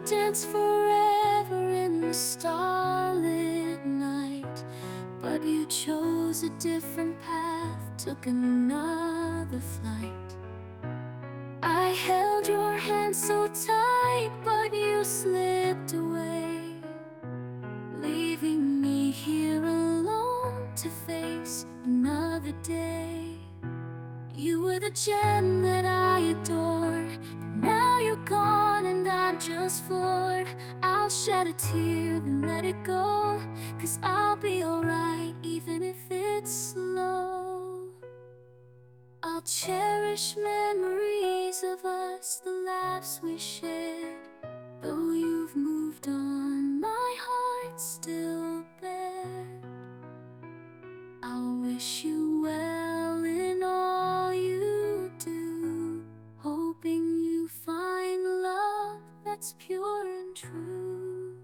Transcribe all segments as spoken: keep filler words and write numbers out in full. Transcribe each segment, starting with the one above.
dance forever in the starlit night, but you chose a different path, took another flight. I held your hand so tight, but you slipped away, leaving me here alone to face another day. You were the gem that I adored. Now you're gone and I'm just floored. I'll shed a tear and let it go, 'cause I'll be alright even if it's slow. I'll cherish memories of us, the laughs we shared. Though you've moved on, my heart's still bare. I'll wish you well in all you do, hoping you find love that's pure and true.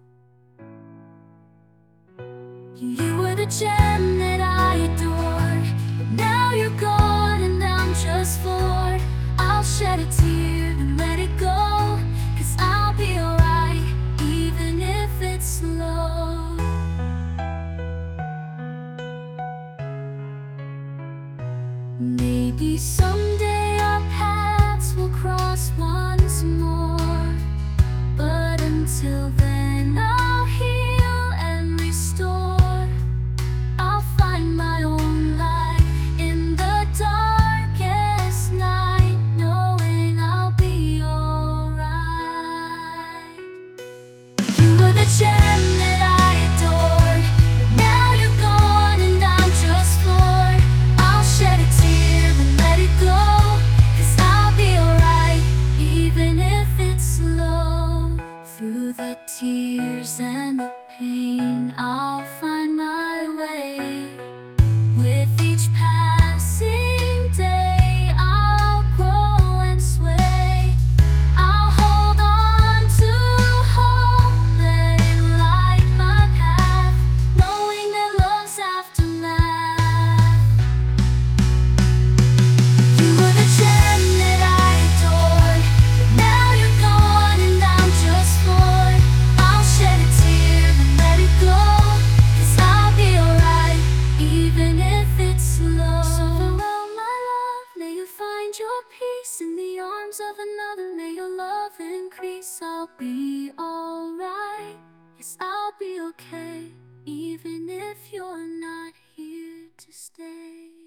You were the gem that I adored. Now you're gone and I'm just floored. I'll shed a tear and let it go, 'cause I'll be alright even if it's slow. Maybe someday our paths will cross once more, but until then I'll heal and restore. I'll find my own light in the darkest night, knowing I'll be alright. You were the gem that I adored. Now you're gone and I'm just floored. I'll shed a tear and let it go, 'cause I'll be alright even if it's slow. Through the tears and the pain, I'll find my way. With each passing day, I'll grow and sway. I'll hold on to hope, let it light my path, knowing that love's aftermath. You were the gem that I adored. Now you're gone and I'm just floored. I'll shed a tear and let it go, 'cause I'll be alright even if it's slow. So farewell, my love, may you find your peace in the arms of another. May your love increase. I'll be alright, yes, I'll be okay even if you're not here to stay.